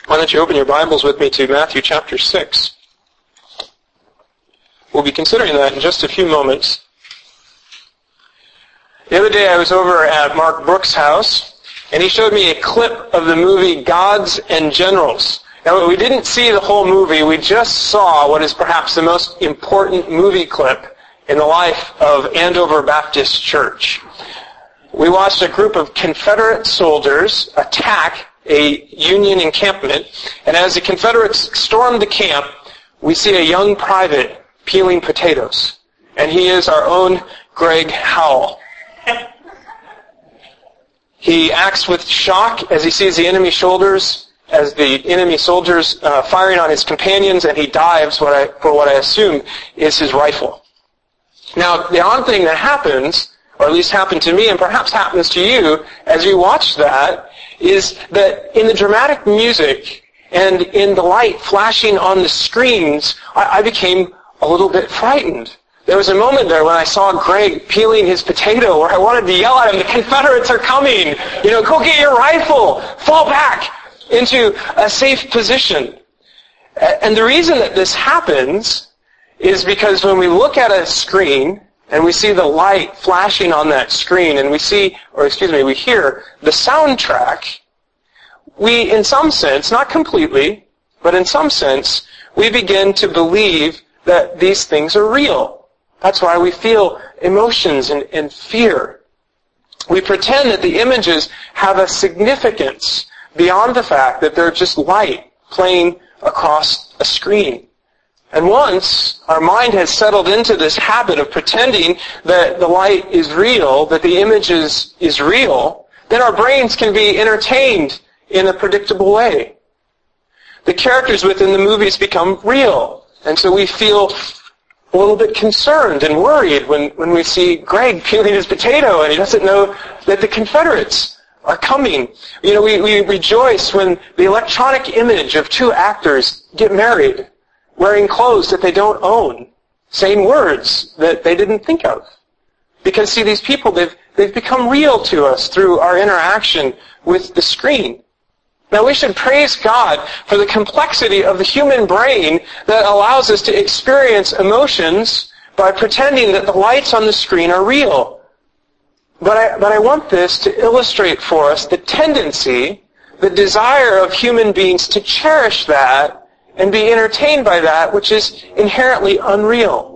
Why don't you open your Bibles with me to Matthew chapter 6. We'll be considering that in just a few moments. The other day I was over at Mark Brooks' house, and he showed me a clip of the movie Gods and Generals. Now, we didn't see the whole movie. We just saw what is perhaps the most important movie clip in the life of Andover Baptist Church. We watched a group of Confederate soldiers attack a Union encampment, and as the Confederates stormed the camp, we see a young private peeling potatoes, and he is our own Greg Howell. He acts with shock as he sees the enemy soldiers firing on his companions, and he dives for what I assume is his rifle. Now, the odd thing that happens, or at least happened to me and perhaps happens to you as you watch that, is that in the dramatic music and in the light flashing on the screens, I became a little bit frightened. There was a moment there when I saw Greg peeling his potato where I wanted to yell at him, "The Confederates are coming! Go get your rifle! Fall back into a safe position." And the reason that this happens is because when we look at a screen and we see the light flashing on that screen and we hear the soundtrack, we, in some sense, not completely, but in some sense, we begin to believe that these things are real. That's why we feel emotions and fear. We pretend that the images have a significance beyond the fact that they're just light playing across a screen. And once our mind has settled into this habit of pretending that the light is real, that the image is real, then our brains can be entertained in a predictable way. The characters within the movies become real, and so we feel a little bit concerned and worried when we see Greg peeling his potato and he doesn't know that the Confederates are coming. We rejoice when the electronic image of two actors get married, wearing clothes that they don't own, saying words that they didn't think of. Because, see, these people, they've become real to us through our interaction with the screen. Now, we should praise God for the complexity of the human brain that allows us to experience emotions by pretending that the lights on the screen are real. But I want this to illustrate for us the tendency, the desire of human beings to cherish that and be entertained by that which is inherently unreal.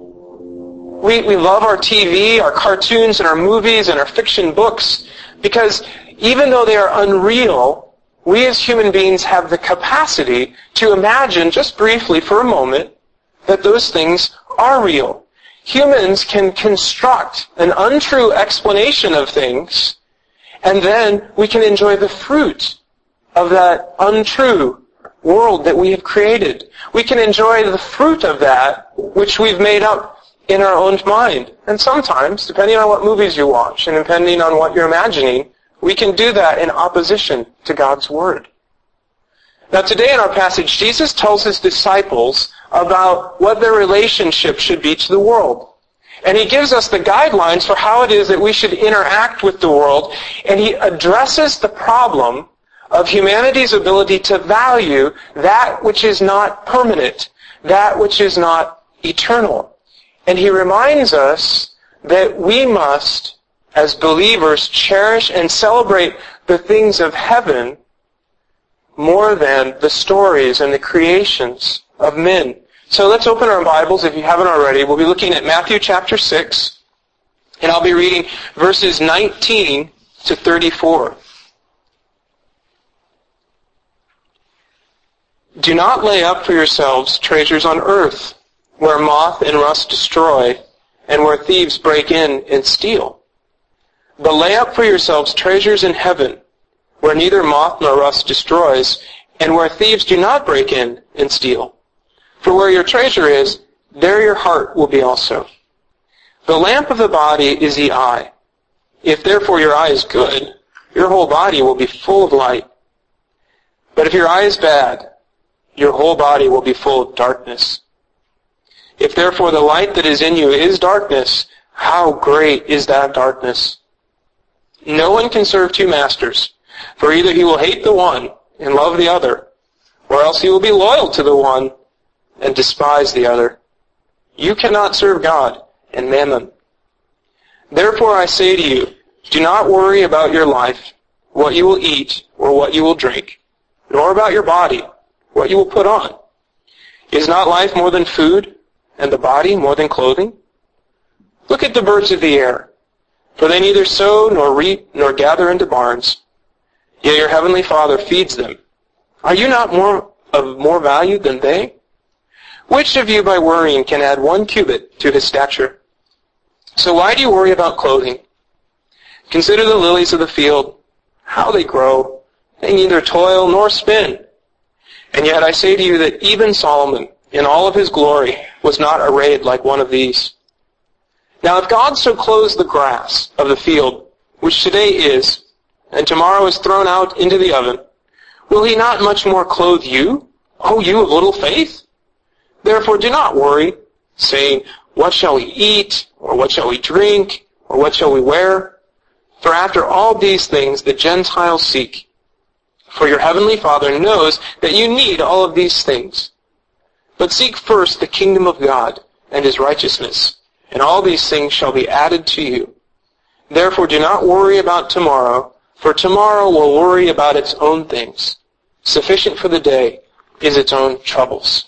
We love our TV, our cartoons, and our movies, and our fiction books, because even though they are unreal, we as human beings have the capacity to imagine, just briefly for a moment, that those things are real. Humans can construct an untrue explanation of things, and then we can enjoy the fruit of that untrue world that we have created. We can enjoy the fruit of that which we've made up in our own mind. And sometimes, depending on what movies you watch and depending on what you're imagining, we can do that in opposition to God's Word. Now today in our passage, Jesus tells his disciples about what their relationship should be to the world. And he gives us the guidelines for how it is that we should interact with the world, and he addresses the problem of humanity's ability to value that which is not permanent, that which is not eternal. And he reminds us that we must, as believers, cherish and celebrate the things of heaven more than the stories and the creations of men. So let's open our Bibles, if you haven't already. We'll be looking at Matthew chapter 6, and I'll be reading verses 19 to 34. Do not lay up for yourselves treasures on earth, where moth and rust destroy, and where thieves break in and steal. But lay up for yourselves treasures in heaven, where neither moth nor rust destroys, and where thieves do not break in and steal. For where your treasure is, there your heart will be also. The lamp of the body is the eye. If therefore your eye is good, your whole body will be full of light. But if your eye is bad, your whole body will be full of darkness. If therefore the light that is in you is darkness, how great is that darkness? No one can serve two masters, for either he will hate the one and love the other, or else you will be loyal to the one and despise the other. You cannot serve God and mammon. Therefore I say to you, do not worry about your life, what you will eat or what you will drink, nor about your body, what you will put on. Is not life more than food, and the body more than clothing? Look at the birds of the air, for they neither sow nor reap nor gather into barns, yet your heavenly Father feeds them. Are you not of more value than they? Which of you by worrying can add 1 cubit to his stature? So why do you worry about clothing? Consider the lilies of the field, how they grow. They neither toil nor spin. And yet I say to you that even Solomon, in all of his glory, was not arrayed like one of these. Now if God so clothes the grass of the field, which today is, and tomorrow is thrown out into the oven, will he not much more clothe you, O you of little faith? Therefore do not worry, saying, what shall we eat, or what shall we drink, or what shall we wear? For after all these things the Gentiles seek. For your heavenly Father knows that you need all of these things. But seek first the kingdom of God and his righteousness, and all these things shall be added to you. Therefore do not worry about tomorrow, for tomorrow will worry about its own things. Sufficient for the day is its own troubles.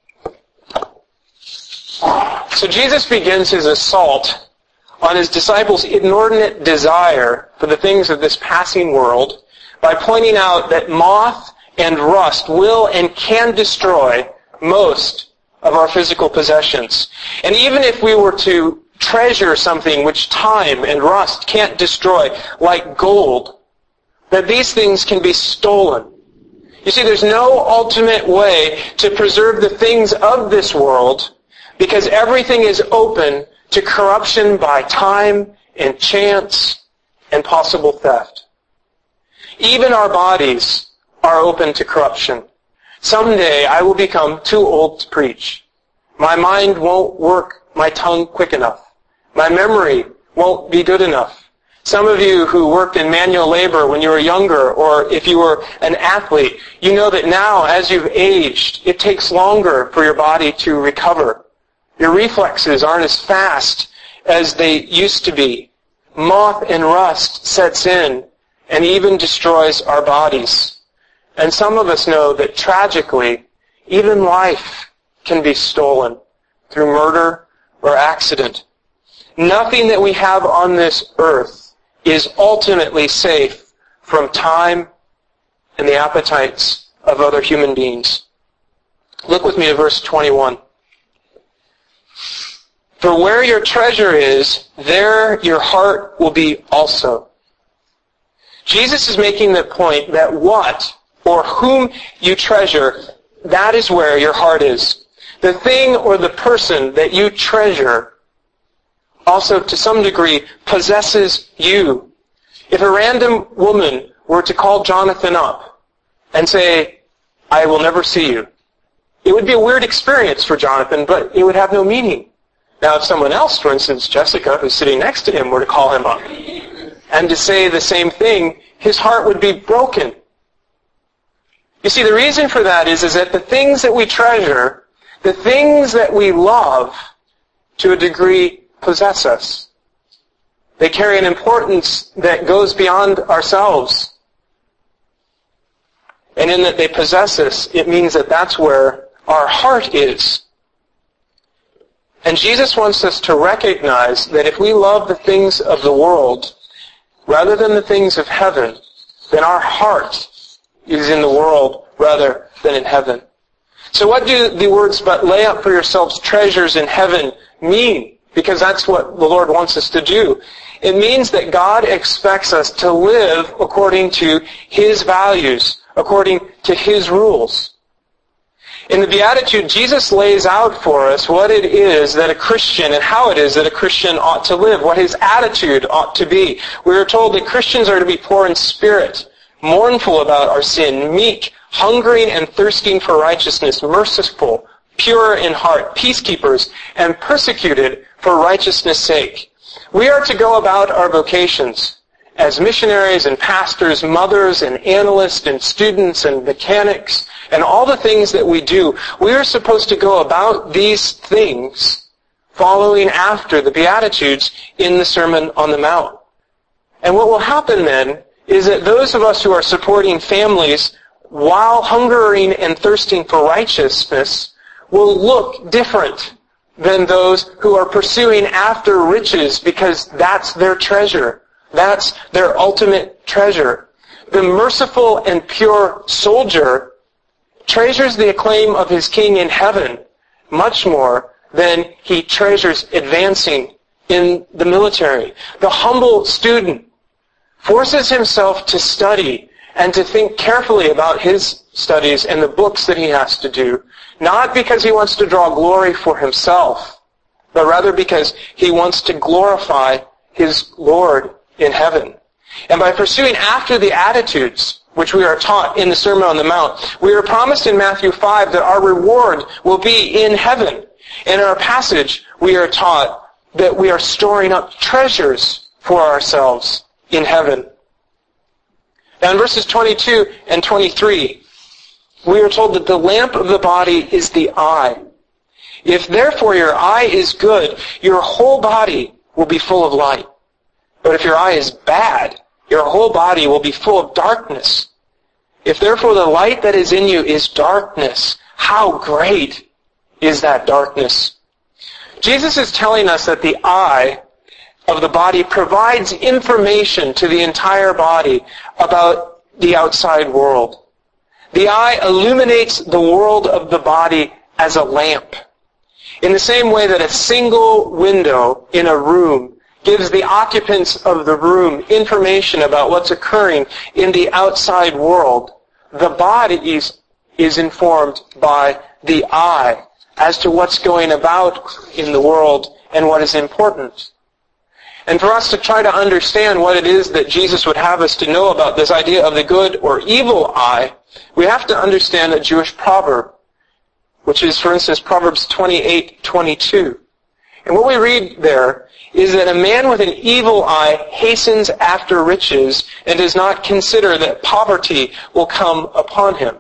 So Jesus begins his assault on his disciples' inordinate desire for the things of this passing world by pointing out that moth and rust will and can destroy most of our physical possessions. And even if we were to treasure something which time and rust can't destroy, like gold, that these things can be stolen. You see, there's no ultimate way to preserve the things of this world because everything is open to corruption by time and chance and possible theft. Even our bodies are open to corruption. Someday I will become too old to preach. My mind won't work my tongue quick enough. My memory won't be good enough. Some of you who worked in manual labor when you were younger, or if you were an athlete, you know that now, as you've aged, it takes longer for your body to recover. Your reflexes aren't as fast as they used to be. Moth and rust sets in and even destroys our bodies. And some of us know that tragically, even life can be stolen through murder or accident. Nothing that we have on this earth is ultimately safe from time and the appetites of other human beings. Look with me to verse 21. For where your treasure is, there your heart will be also. Jesus is making the point that what or whom you treasure, that is where your heart is. The thing or the person that you treasure also to some degree possesses you. If a random woman were to call Jonathan up and say, I will never see you, it would be a weird experience for Jonathan, but it would have no meaning. Now, if someone else, for instance, Jessica, who's sitting next to him, were to call him up and to say the same thing, his heart would be broken. You see, the reason for that is that the things that we treasure, the things that we love, to a degree, possess us. They carry an importance that goes beyond ourselves. And in that they possess us, it means that that's where our heart is. And Jesus wants us to recognize that if we love the things of the world rather than the things of heaven, then our heart is in the world rather than in heaven. So what do the words, but lay up for yourselves treasures in heaven, mean? Because that's what the Lord wants us to do. It means that God expects us to live according to his values, according to his rules. In the Beatitude, Jesus lays out for us what it is that a Christian and how it is that a Christian ought to live, what his attitude ought to be. We are told that Christians are to be poor in spirit, mournful about our sin, meek, hungering and thirsting for righteousness, merciful, pure in heart, peacekeepers, and persecuted for righteousness' sake. We are to go about our vocations as missionaries and pastors, mothers and analysts and students and mechanics, and all the things that we do, we are supposed to go about these things following after the Beatitudes in the Sermon on the Mount. And what will happen then is that those of us who are supporting families while hungering and thirsting for righteousness will look different than those who are pursuing after riches because that's their treasure. That's their ultimate treasure. The merciful and pure soldier treasures the acclaim of his king in heaven much more than he treasures advancing in the military. The humble student forces himself to study and to think carefully about his studies and the books that he has to do, not because he wants to draw glory for himself, but rather because he wants to glorify his Lord in heaven. And by pursuing after the attitudes which we are taught in the Sermon on the Mount, we are promised in Matthew 5 that our reward will be in heaven. In our passage, we are taught that we are storing up treasures for ourselves in heaven. Now in verses 22 and 23, we are told that the lamp of the body is the eye. If therefore your eye is good, your whole body will be full of light. But if your eye is bad, your whole body will be full of darkness. If therefore the light that is in you is darkness, how great is that darkness? Jesus is telling us that the eye of the body provides information to the entire body about the outside world. The eye illuminates the world of the body as a lamp. In the same way that a single window in a room gives the occupants of the room information about what's occurring in the outside world, the body is informed by the eye as to what's going about in the world and what is important. And for us to try to understand what it is that Jesus would have us to know about this idea of the good or evil eye, we have to understand a Jewish proverb, which is, for instance, Proverbs 28:22. And what we read there is that a man with an evil eye hastens after riches and does not consider that poverty will come upon him.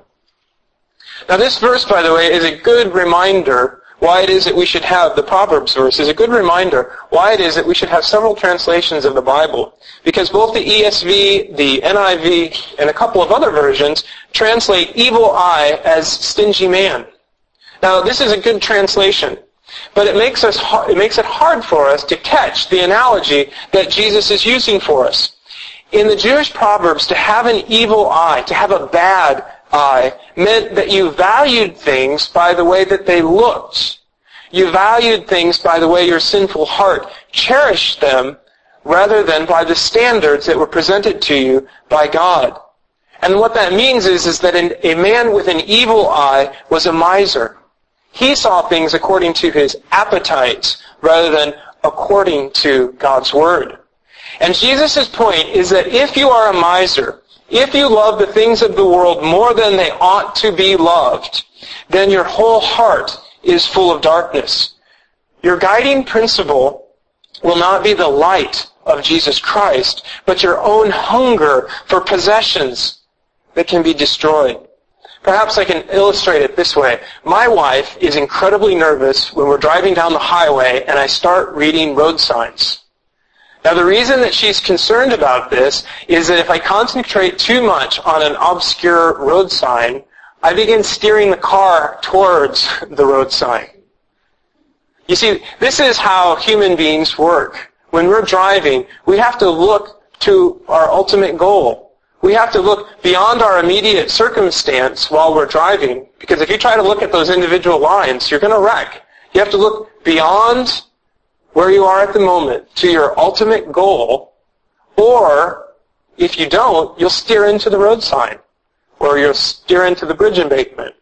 Now this verse, by the way, is a good reminder why it is that we should have, the Proverbs verse is a good reminder why it is that we should have several translations of the Bible. Because both the ESV, the NIV, and a couple of other versions translate evil eye as stingy man. Now this is a good translation, but it makes it hard for us to catch the analogy that Jesus is using for us. In the Jewish Proverbs, to have an evil eye, to have a bad eye, meant that you valued things by the way that they looked. You valued things by the way your sinful heart cherished them, rather than by the standards that were presented to you by God. And what that means is that a man with an evil eye was a miser. He saw things according to his appetites rather than according to God's Word. And Jesus' point is that if you are a miser, if you love the things of the world more than they ought to be loved, then your whole heart is full of darkness. Your guiding principle will not be the light of Jesus Christ, but your own hunger for possessions that can be destroyed. Perhaps I can illustrate it this way. My wife is incredibly nervous when we're driving down the highway and I start reading road signs. Now the reason that she's concerned about this is that if I concentrate too much on an obscure road sign, I begin steering the car towards the road sign. You see, this is how human beings work. When we're driving, we have to look to our ultimate goal. We have to look beyond our immediate circumstance while we're driving, because if you try to look at those individual lines, you're going to wreck. You have to look beyond where you are at the moment to your ultimate goal, or if you don't, you'll steer into the road sign, or you'll steer into the bridge embankment.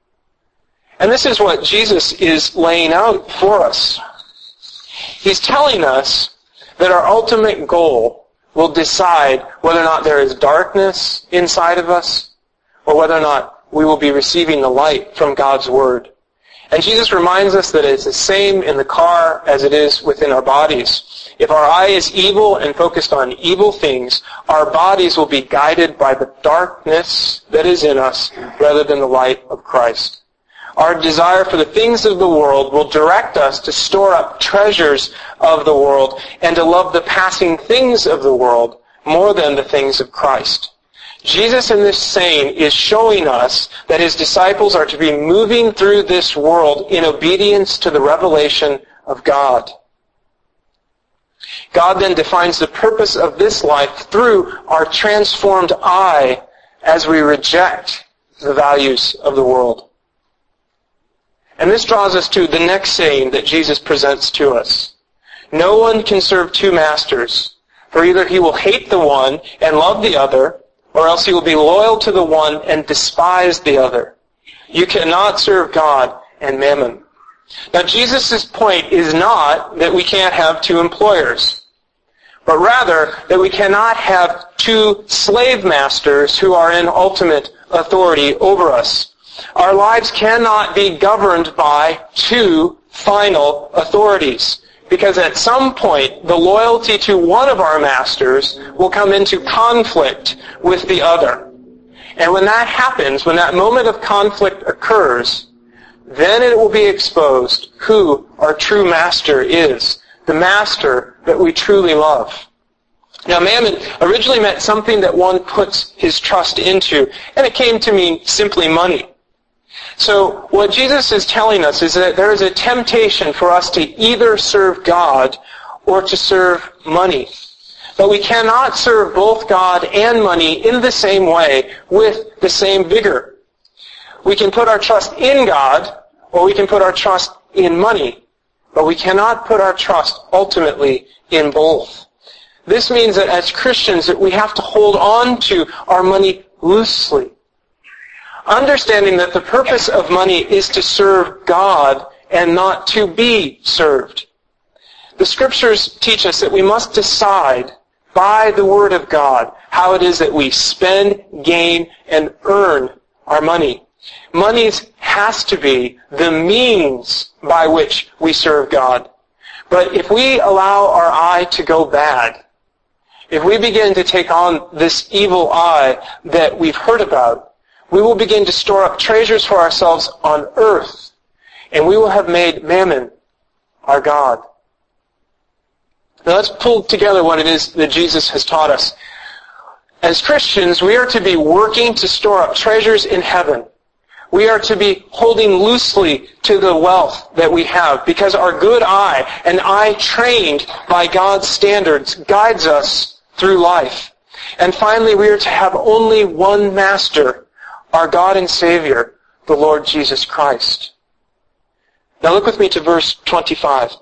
And this is what Jesus is laying out for us. He's telling us that our ultimate goal will decide whether or not there is darkness inside of us, or whether or not we will be receiving the light from God's Word. And Jesus reminds us that it's the same in the car as it is within our bodies. If our eye is evil and focused on evil things, our bodies will be guided by the darkness that is in us rather than the light of Christ. Our desire for the things of the world will direct us to store up treasures of the world and to love the passing things of the world more than the things of Christ. Jesus in this saying is showing us that his disciples are to be moving through this world in obedience to the revelation of God. God then defines the purpose of this life through our transformed eye as we reject the values of the world. And this draws us to the next saying that Jesus presents to us. No one can serve two masters, for either he will hate the one and love the other, or else he will be loyal to the one and despise the other. You cannot serve God and mammon. Now, Jesus' point is not that we can't have two employers, but rather that we cannot have two slave masters who are in ultimate authority over us. Our lives cannot be governed by two final authorities, because at some point the loyalty to one of our masters will come into conflict with the other. And when that happens, when that moment of conflict occurs, then it will be exposed who our true master is, the master that we truly love. Now, mammon originally meant something that one puts his trust into, and it came to mean simply money. So what Jesus is telling us is that there is a temptation for us to either serve God or to serve money. But we cannot serve both God and money in the same way with the same vigor. We can put our trust in God or we can put our trust in money, but we cannot put our trust ultimately in both. This means that as Christians that we have to hold on to our money loosely, understanding that the purpose of money is to serve God and not to be served. The Scriptures teach us that we must decide by the Word of God how it is that we spend, gain, and earn our money. Money has to be the means by which we serve God. But if we allow our eye to go bad, if we begin to take on this evil eye that we've heard about, we will begin to store up treasures for ourselves on earth, and we will have made mammon our God. Now let's pull together what it is that Jesus has taught us. As Christians, we are to be working to store up treasures in heaven. We are to be holding loosely to the wealth that we have, because our good eye, an eye trained by God's standards, guides us through life. And finally, we are to have only one master, our God and Savior, the Lord Jesus Christ. Now look with me to verse 25.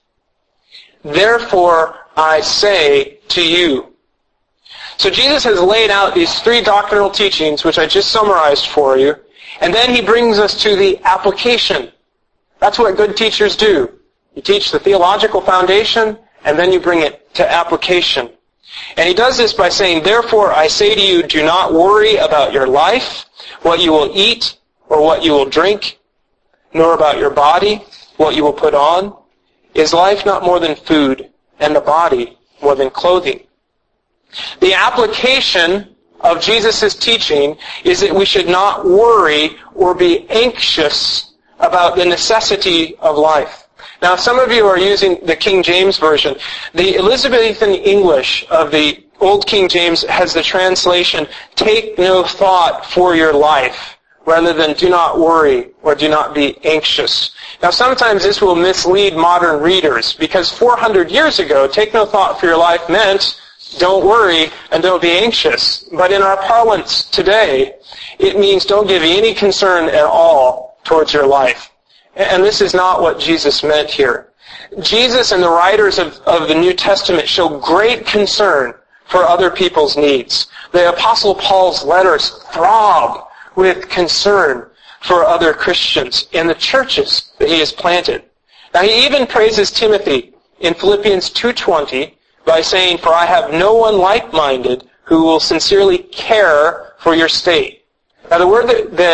Therefore I say to you. So Jesus has laid out these three doctrinal teachings, which I just summarized for you, and then he brings us to the application. That's what good teachers do. You teach the theological foundation, and then you bring it to application. And he does this by saying, therefore I say to you, do not worry about your life, what you will eat or what you will drink, nor about your body, what you will put on. Is life not more than food, and the body more than clothing? The application of Jesus' teaching is that we should not worry or be anxious about the necessity of life. Now, some of you are using the King James Version. The Elizabethan English of the Old King James has the translation, take no thought for your life, rather than do not worry or do not be anxious. Now, sometimes this will mislead modern readers, because 400 years ago, take no thought for your life meant don't worry and don't be anxious. But in our parlance today, it means don't give any concern at all towards your life. And this is not what Jesus meant here. Jesus and the writers of the New Testament show great concern for other people's needs. The Apostle Paul's letters throb with concern for other Christians in the churches that he has planted. Now he even praises Timothy in Philippians 2:20 by saying, for I have no one like-minded who will sincerely care for your state. Now the word that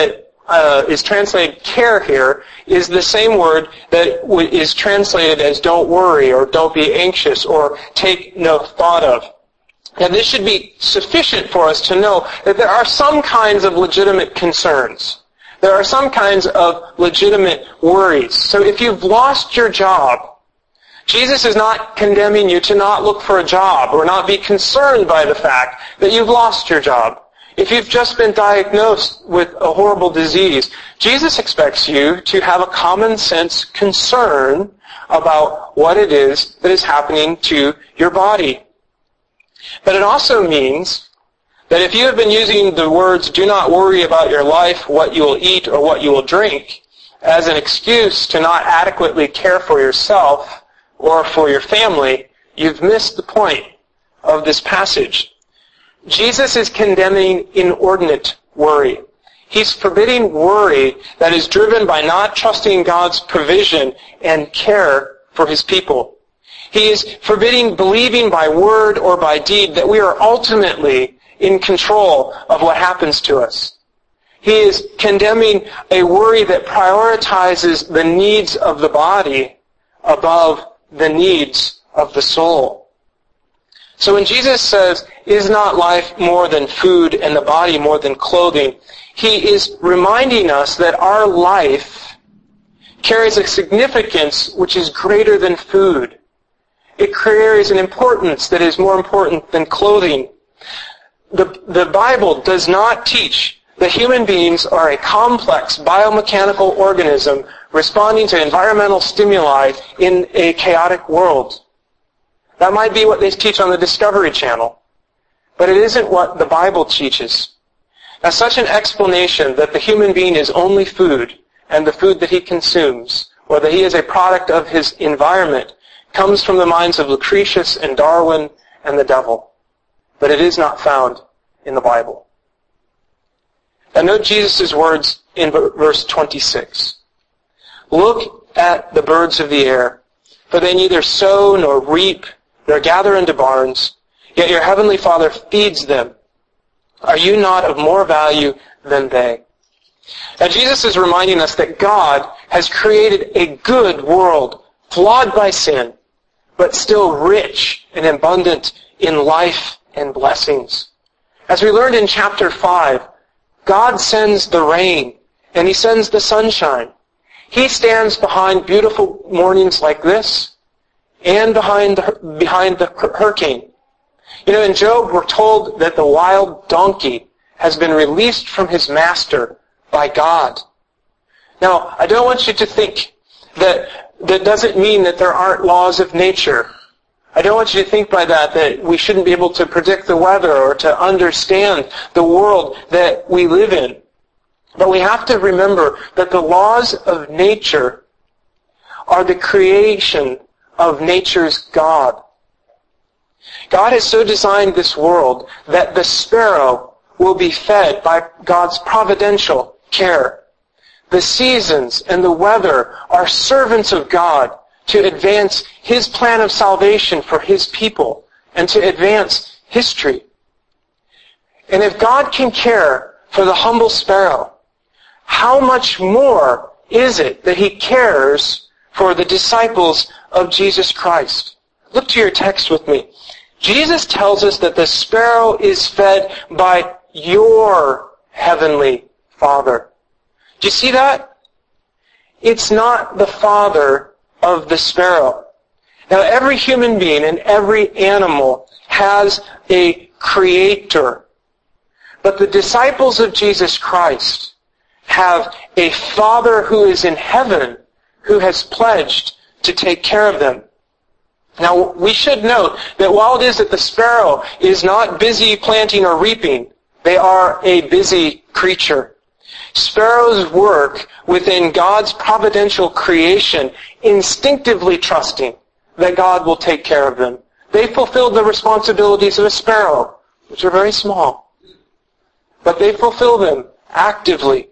is translated care here is the same word that is translated as don't worry or don't be anxious or take no thought of. And this should be sufficient for us to know that there are some kinds of legitimate concerns. There are some kinds of legitimate worries. So if you've lost your job, Jesus is not condemning you to not look for a job or not be concerned by the fact that you've lost your job. If you've just been diagnosed with a horrible disease, Jesus expects you to have a common sense concern about what it is that is happening to your body. But it also means that if you have been using the words, do not worry about your life, what you will eat, or what you will drink, as an excuse to not adequately care for yourself or for your family, you've missed the point of this passage. Jesus is condemning inordinate worry. He's forbidding worry that is driven by not trusting God's provision and care for His people. He is forbidding believing by word or by deed that we are ultimately in control of what happens to us. He is condemning a worry that prioritizes the needs of the body above the needs of the soul. So when Jesus says, is not life more than food and the body more than clothing, He is reminding us that our life carries a significance which is greater than food. It carries an importance that is more important than clothing. The Bible does not teach that human beings are a complex biomechanical organism responding to environmental stimuli in a chaotic world. That might be what they teach on the Discovery Channel, but it isn't what the Bible teaches. Now, such an explanation that the human being is only food and the food that he consumes, or that he is a product of his environment, comes from the minds of Lucretius and Darwin and the devil. But it is not found in the Bible. Now note Jesus' words in verse 26. Look at the birds of the air, for they neither sow nor reap nor gather into barns, yet your heavenly Father feeds them. Are you not of more value than they? Now Jesus is reminding us that God has created a good world, flawed by sin, but still rich and abundant in life and blessings. As we learned in chapter 5, God sends the rain and He sends the sunshine. He stands behind beautiful mornings like this and behind the hurricane. You know, in Job we're told that the wild donkey has been released from his master by God. Now, I don't want you to think that doesn't mean that there aren't laws of nature. I don't want you to think by that we shouldn't be able to predict the weather or to understand the world that we live in. But we have to remember that the laws of nature are the creation of nature's God. God has so designed this world that the sparrow will be fed by God's providential care. The seasons and the weather are servants of God to advance His plan of salvation for His people and to advance history. And if God can care for the humble sparrow, how much more is it that He cares for the disciples of Jesus Christ? Look to your text with me. Jesus tells us that the sparrow is fed by your heavenly Father. Do you see that? It's not the father of the sparrow. Now, every human being and every animal has a creator. But the disciples of Jesus Christ have a Father who is in heaven who has pledged to take care of them. Now, we should note that while it is that the sparrow is not busy planting or reaping, they are a busy creature. Sparrows work within God's providential creation, instinctively trusting that God will take care of them. They fulfill the responsibilities of a sparrow, which are very small. But they fulfill them actively.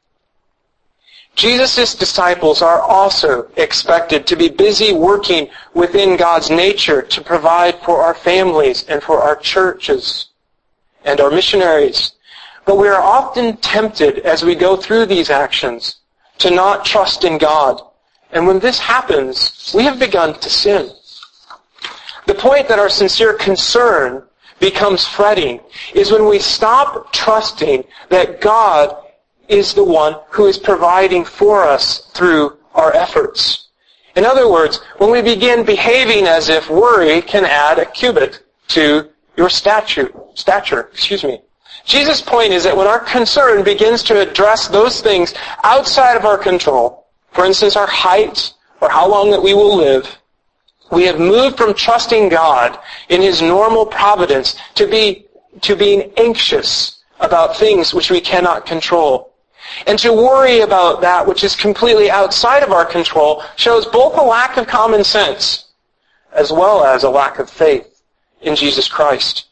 Jesus' disciples are also expected to be busy working within God's nature to provide for our families and for our churches and our missionaries. But we are often tempted as we go through these actions to not trust in God. And when this happens, we have begun to sin. The point that our sincere concern becomes fretting is when we stop trusting that God is the one who is providing for us through our efforts. In other words, when we begin behaving as if worry can add a cubit to your stature. Jesus' point is that when our concern begins to address those things outside of our control, for instance, our height or how long that we will live, we have moved from trusting God in His normal providence to being anxious about things which we cannot control. And to worry about that which is completely outside of our control shows both a lack of common sense as well as a lack of faith in Jesus Christ.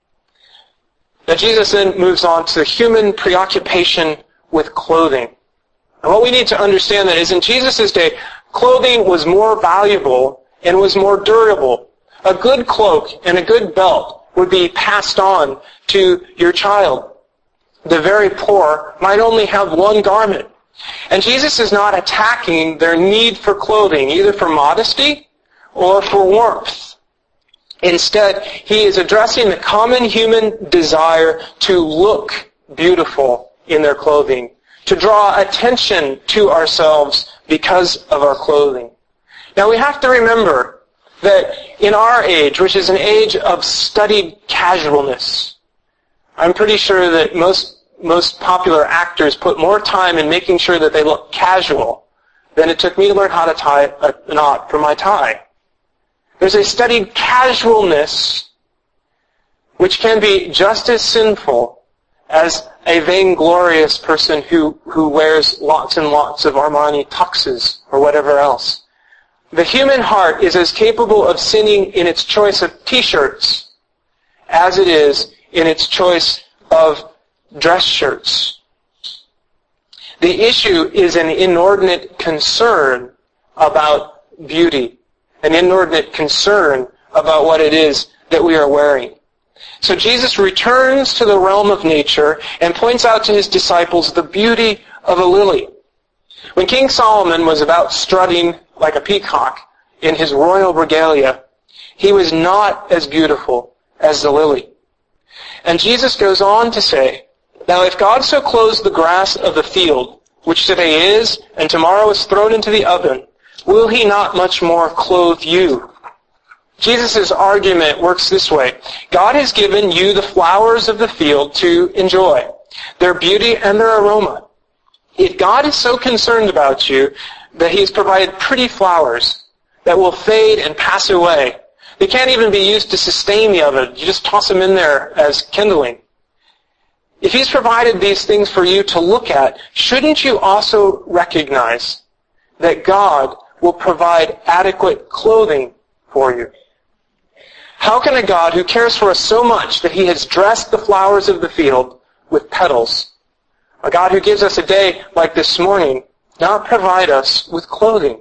Now Jesus then moves on to the human preoccupation with clothing. And what we need to understand that is in Jesus' day, clothing was more valuable and was more durable. A good cloak and a good belt would be passed on to your child. The very poor might only have one garment. And Jesus is not attacking their need for clothing, either for modesty or for warmth. Instead, He is addressing the common human desire to look beautiful in their clothing, to draw attention to ourselves because of our clothing. Now we have to remember that in our age, which is an age of studied casualness, I'm pretty sure that most popular actors put more time in making sure that they look casual than it took me to learn how to tie a knot for my tie. There's a studied casualness which can be just as sinful as a vainglorious person who wears lots and lots of Armani tuxes or whatever else. The human heart is as capable of sinning in its choice of t-shirts as it is in its choice of dress shirts. The issue is an inordinate concern about beauty, an inordinate concern about what it is that we are wearing. So Jesus returns to the realm of nature and points out to His disciples the beauty of a lily. When King Solomon was about strutting like a peacock in his royal regalia, he was not as beautiful as the lily. And Jesus goes on to say, "Now if God so clothes the grass of the field, which today is and tomorrow is thrown into the oven, will He not much more clothe you?" Jesus' argument works this way. God has given you the flowers of the field to enjoy, their beauty and their aroma. If God is so concerned about you that He has provided pretty flowers that will fade and pass away, they can't even be used to sustain the oven. You just toss them in there as kindling. If He's provided these things for you to look at, shouldn't you also recognize that God will provide adequate clothing for you? How can a God who cares for us so much that He has dressed the flowers of the field with petals, a God who gives us a day like this morning, not provide us with clothing?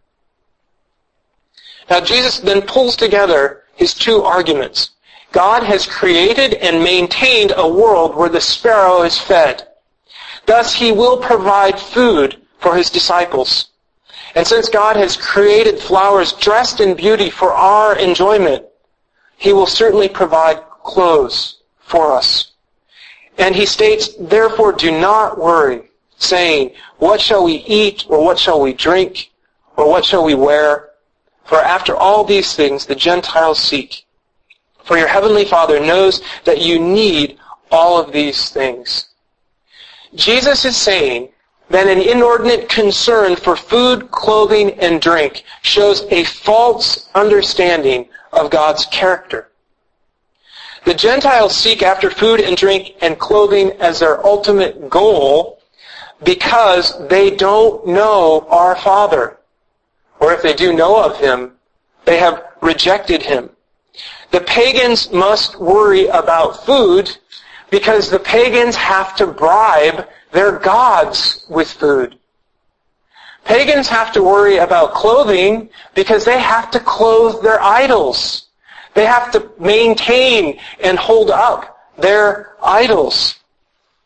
Now Jesus then pulls together His two arguments. God has created and maintained a world where the sparrow is fed. Thus He will provide food for His disciples. And since God has created flowers dressed in beauty for our enjoyment, He will certainly provide clothes for us. And He states, "Therefore do not worry, saying, what shall we eat, or what shall we drink, or what shall we wear? For after all these things the Gentiles seek. For your heavenly Father knows that you need all of these things." Jesus is saying that an inordinate concern for food, clothing, and drink shows a false understanding of God's character. The Gentiles seek after food and drink and clothing as their ultimate goal because they don't know our Father. Or if they do know of Him, they have rejected Him. The pagans must worry about food because the pagans have to bribe their gods with food. Pagans have to worry about clothing because they have to clothe their idols. They have to maintain and hold up their idols.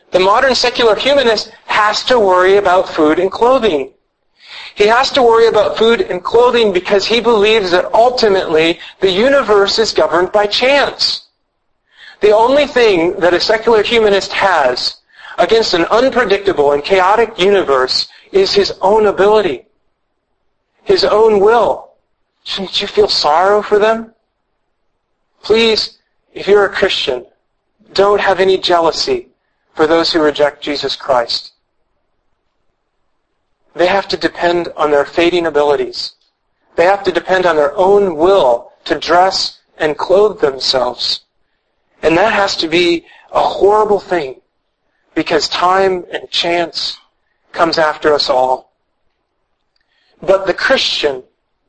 The modern secular humanist has to worry about food and clothing. He has to worry about food and clothing because he believes that ultimately the universe is governed by chance. The only thing that a secular humanist has against an unpredictable and chaotic universe is his own ability, his own will. Shouldn't you feel sorrow for them? Please, if you're a Christian, don't have any jealousy for those who reject Jesus Christ. They have to depend on their fading abilities. They have to depend on their own will to dress and clothe themselves. And that has to be a horrible thing because time and chance comes after us all. But the Christian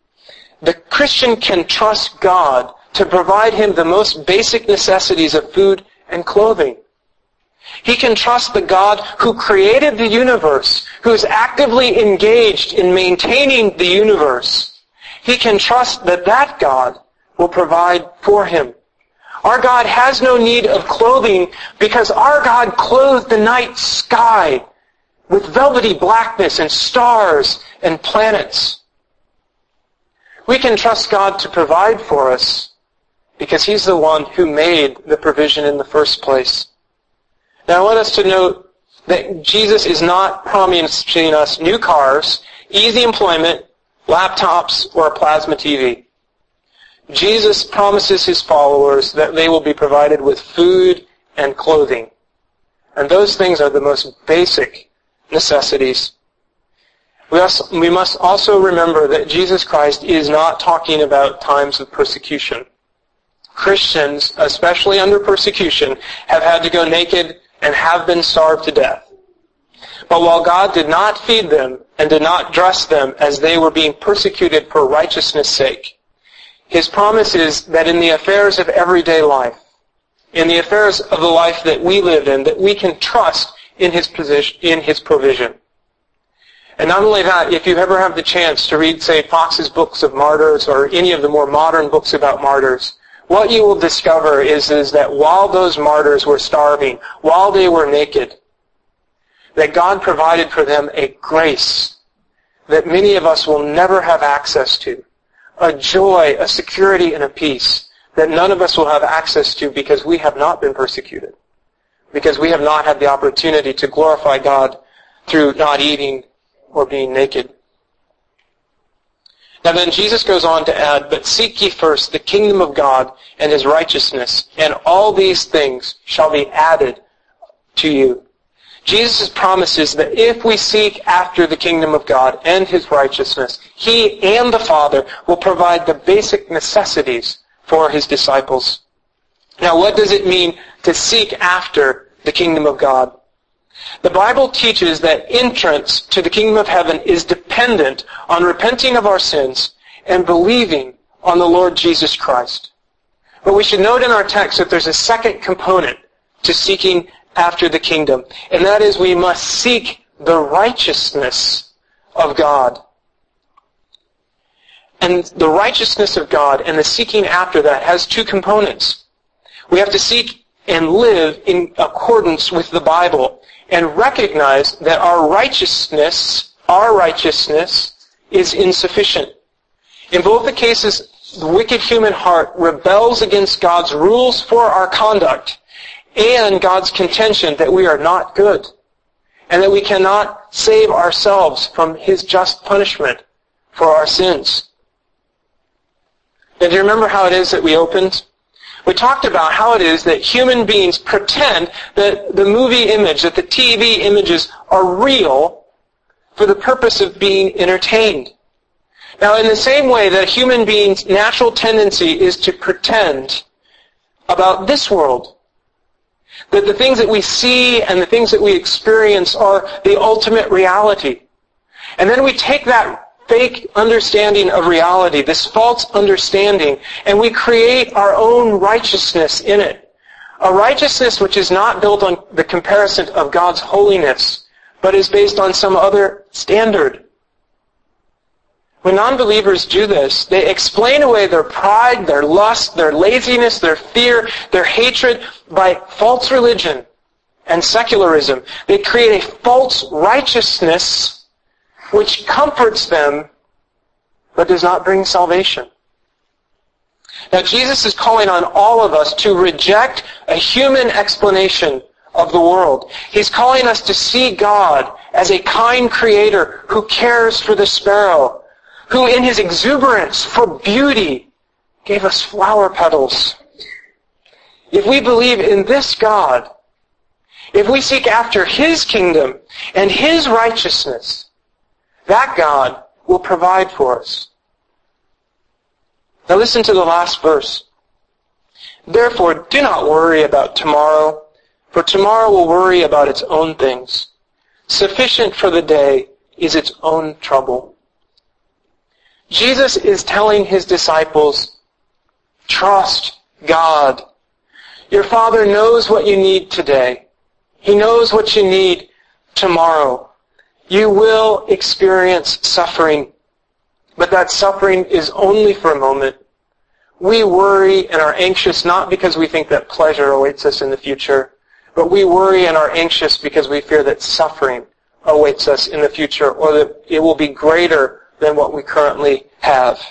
can trust God to provide him the most basic necessities of food and clothing. He can trust the God who created the universe, who is actively engaged in maintaining the universe. He can trust that that God will provide for him. Our God has no need of clothing because our God clothed the night sky with velvety blackness and stars and planets. We can trust God to provide for us because He's the one who made the provision in the first place. Now I want us to note that Jesus is not promising us new cars, easy employment, laptops, or a plasma TV. Jesus promises His followers that they will be provided with food and clothing. And those things are the most basic necessities. We must also remember that Jesus Christ is not talking about times of persecution. Christians, especially under persecution, have had to go naked and have been starved to death. But while God did not feed them and did not dress them as they were being persecuted for righteousness' sake, His promise is that in the affairs of everyday life, in the affairs of the life that we live in, that we can trust in His provision. And not only that, if you ever have the chance to read, say, Fox's books of martyrs or any of the more modern books about martyrs, what you will discover is that while those martyrs were starving, while they were naked, that God provided for them a grace that many of us will never have access to, a joy, a security, and a peace that none of us will have access to because we have not been persecuted, because we have not had the opportunity to glorify God through not eating or being naked. Now then, Jesus goes on to add, "But seek ye first the kingdom of God and His righteousness, and all these things shall be added to you." Jesus promises that if we seek after the kingdom of God and His righteousness, He and the Father will provide the basic necessities for His disciples. Now, what does it mean to seek after the kingdom of God? The Bible teaches that entrance to the kingdom of heaven is dependent on repenting of our sins and believing on the Lord Jesus Christ. But we should note in our text that there's a second component to seeking after the kingdom, and that is we must seek the righteousness of God. And the righteousness of God and the seeking after that has two components. We have to seek and live in accordance with the Bible and recognize that our righteousness is insufficient. In both the cases, the wicked human heart rebels against God's rules for our conduct and God's contention that we are not good and that we cannot save ourselves from His just punishment for our sins. Now, do you remember how it is that we opened? We talked about how it is that human beings pretend that the movie image, that the TV images are real for the purpose of being entertained. Now, in the same way that a human being's natural tendency is to pretend about this world, that the things that we see and the things that we experience are the ultimate reality. And then we take that fake understanding of reality, this false understanding, and we create our own righteousness in it. A righteousness which is not built on the comparison of God's holiness, but is based on some other standard. When non-believers do this, they explain away their pride, their lust, their laziness, their fear, their hatred by false religion and secularism. They create a false righteousness which comforts them but does not bring salvation. Now Jesus is calling on all of us to reject a human explanation of the world. He's calling us to see God as a kind creator who cares for the sparrow, who in his exuberance for beauty gave us flower petals. If we believe in this God, if we seek after his kingdom and his righteousness, that God will provide for us. Now listen to the last verse. Therefore, do not worry about tomorrow, for tomorrow will worry about its own things. Sufficient for the day is its own trouble. Jesus is telling his disciples, trust God. Your Father knows what you need today. He knows what you need tomorrow. You will experience suffering, but that suffering is only for a moment. We worry and are anxious not because we think that pleasure awaits us in the future, but we worry and are anxious because we fear that suffering awaits us in the future, or that it will be greater than what we currently have.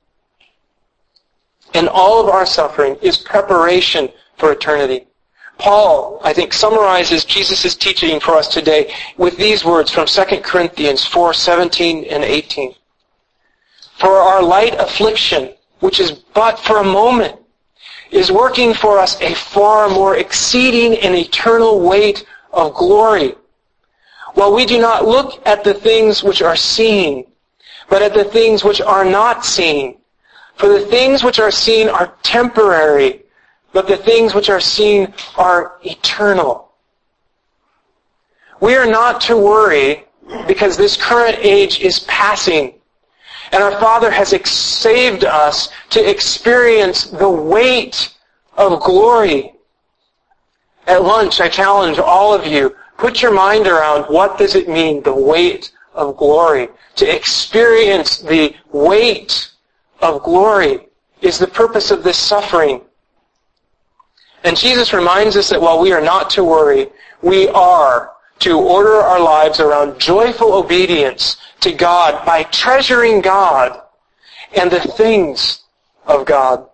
And all of our suffering is preparation for eternity. Paul, I think, summarizes Jesus' teaching for us today with these words from 2 Corinthians 4:17 and 18. For our light affliction, which is but for a moment, is working for us a far more exceeding and eternal weight of glory. While we do not look at the things which are seen, but at the things which are not seen. For the things which are seen are temporary, but the things which are seen are eternal. We are not to worry because this current age is passing. And our Father has saved us to experience the weight of glory. At lunch, I challenge all of you, put your mind around what does it mean, the weight of glory. To experience the weight of glory is the purpose of this suffering. And Jesus reminds us that while we are not to worry, we are to order our lives around joyful obedience to God by treasuring God and the things of God.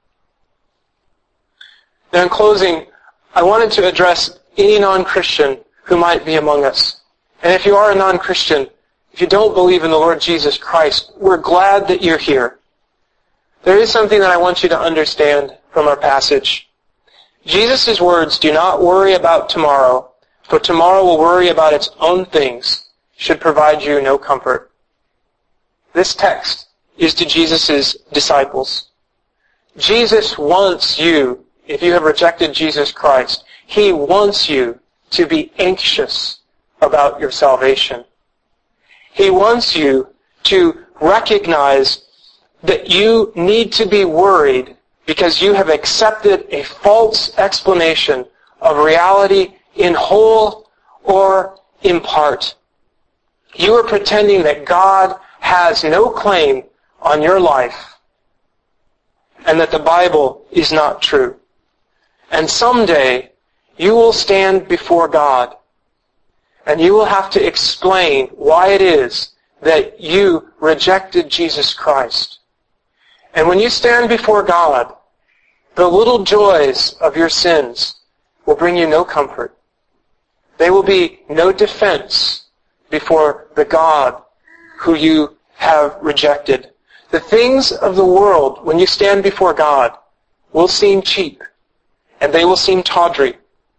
Now in closing, I wanted to address any non-Christian who might be among us. And if you are a non-Christian, if you don't believe in the Lord Jesus Christ, we're glad that you're here. There is something that I want you to understand from our passage. Jesus' words, do not worry about tomorrow, for tomorrow will worry about its own things, should provide you no comfort. This text is to Jesus' disciples. Jesus wants you, if you have rejected Jesus Christ, he wants you to be anxious about your salvation. He wants you to recognize that you need to be worried because you have accepted a false explanation of reality in whole or in part. You are pretending that God has no claim on your life and that the Bible is not true. And someday you will stand before God and you will have to explain why it is that you rejected Jesus Christ. And when you stand before God, the little joys of your sins will bring you no comfort. They will be no defense before the God who you have rejected. The things of the world, when you stand before God, will seem cheap, and they will seem tawdry.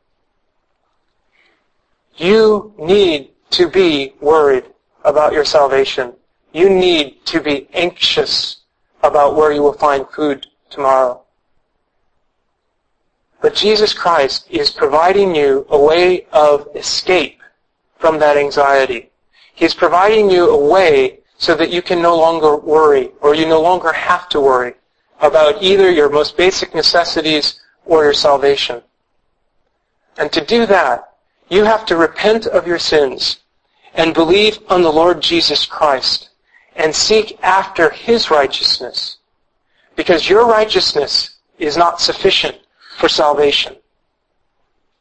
You need to be worried about your salvation. You need to be anxious about where you will find food tomorrow. But Jesus Christ is providing you a way of escape from that anxiety. He is providing you a way so that you can no longer worry, or you no longer have to worry about either your most basic necessities or your salvation. And to do that, you have to repent of your sins and believe on the Lord Jesus Christ and seek after his righteousness, because your righteousness is not sufficient for salvation.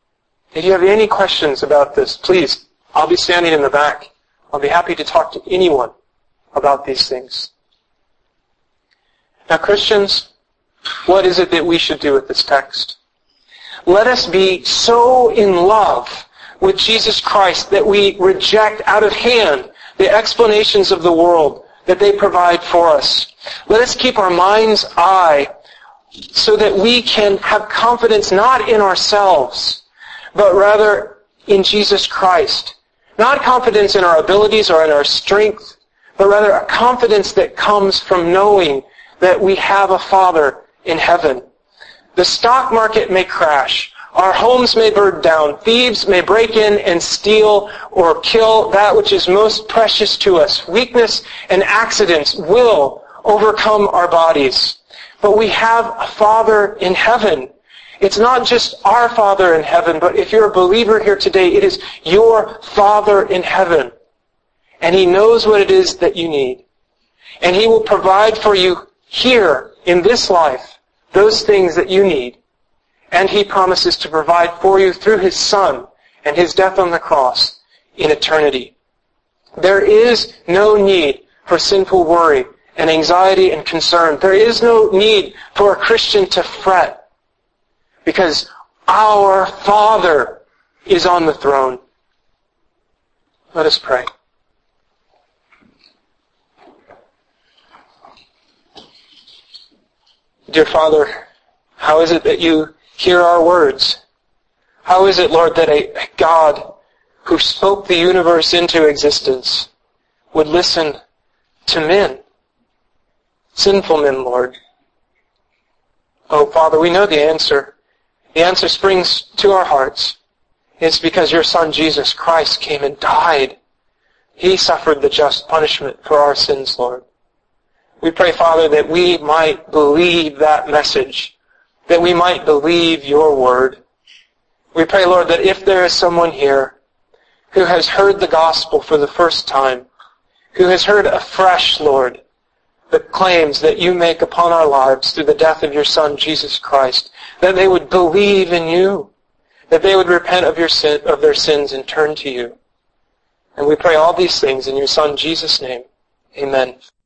If you have any questions about this, please, I'll be standing in the back. I'll be happy to talk to anyone about these things. Now, Christians, what is it that we should do with this text? Let us be so in love with Jesus Christ that we reject out of hand the explanations of the world that they provide for us. Let us keep our mind's eye so that we can have confidence not in ourselves, but rather in Jesus Christ. Not confidence in our abilities or in our strength, but rather a confidence that comes from knowing that we have a Father in heaven. The stock market may crash. Our homes may burn down. Thieves may break in and steal or kill that which is most precious to us. Weakness and accidents will overcome our bodies. But we have a Father in heaven. It's not just our Father in heaven, but if you're a believer here today, it is your Father in heaven. And He knows what it is that you need. And He will provide for you here in this life those things that you need. And He promises to provide for you through His Son and His death on the cross in eternity. There is no need for sinful worry and anxiety and concern. There is no need for a Christian to fret, because our Father is on the throne. Let us pray. Dear Father, how is it that you hear our words? How is it, Lord, that a God who spoke the universe into existence would listen to men? Sinful men, Lord. Oh, Father, we know the answer. The answer springs to our hearts. It's because your Son, Jesus Christ, came and died. He suffered the just punishment for our sins, Lord. We pray, Father, that we might believe that message, that we might believe your word. We pray, Lord, that if there is someone here who has heard the gospel for the first time, who has heard afresh, Lord, the claims that you make upon our lives through the death of your Son, Jesus Christ, that they would believe in you, that they would repent of their sins and turn to you. And we pray all these things in your Son, Jesus' name. Amen.